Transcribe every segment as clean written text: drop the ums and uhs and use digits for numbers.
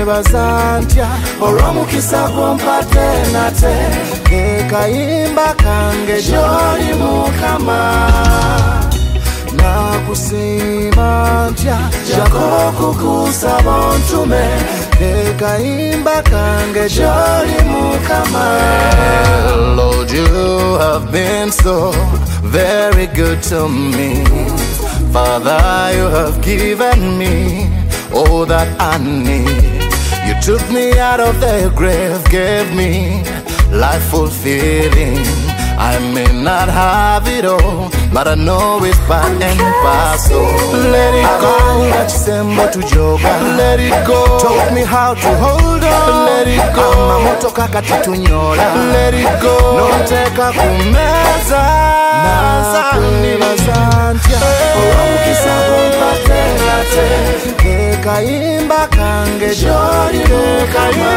nakwebaza ntya olw'omukisa gw'ompadde nate ke kayimba kange gy'oli Mukama nakusiima ntya jako kukusaba ontume ke kayimba kange gy'oli Mukama. Lord, you have been so very good to me. Father, you have given me all that I need. You took me out of the grave, gave me life fulfilling. I may not have it all, but I know it's part and parcel. Let it go, let it go. Taught me how to hold on. Let it go. Amamotoka katitunyola. Let it go. Noteka kumeza. Nakwebaza ntya olw'omukisa gw'ompadde nate ke kayimba kange gy'oli Mukama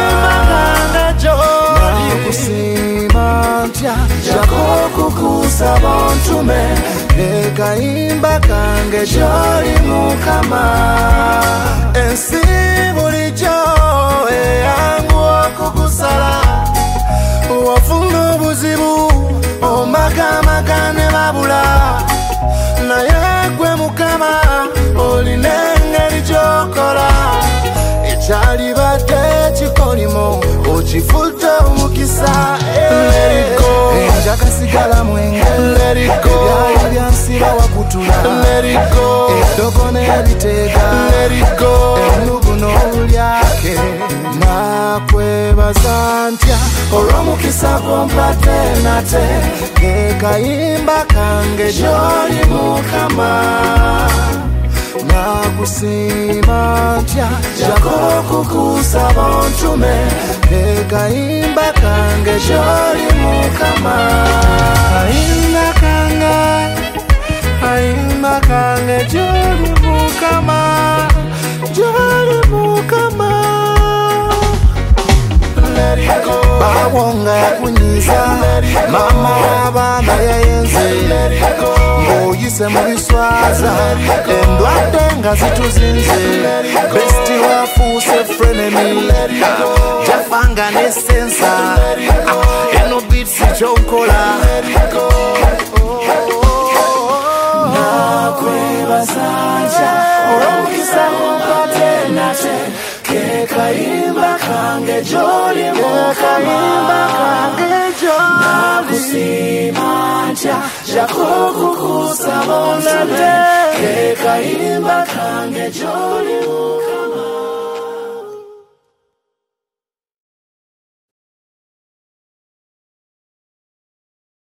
nakusiima ntya jako kukusaba ontume ke kayimba kange gy'oli Mukama. Ensi bulijjo eyangu okukusala wafuna obuzibu omagamaga ne babula naye gwe Mukama olina engeri gy'okola ekyalibadde kikolimo okifudde omukisa. Njagasigala mwenge ebyali byansiba wakutula eddogo n'ebiteega enugu n'obulyake nakwebaza ntya olw'omukisa gw'ompadde nate ke kayimba kange gy'oli Mukama nakusiima ntya jako kukusaba ontume ke kayimba kange gy'oli Mukama. Kayimba kange gy'oli Mukama, gy'oli Mukama. Bawonga yakunyiza mama w'abaana yayenze ng'oyise mu biswaza endwadde nga zituzinze besiti wafuuse frenemy jafanga n'essensa eno bitsi kyonkola nakwebaza ntya olw'omukisa gw'ompadde nate ke kayimba kange gy'oli Mukama nakusiima ntya jako kukusaba ontume ke kayimba kange gy'oli Mukama.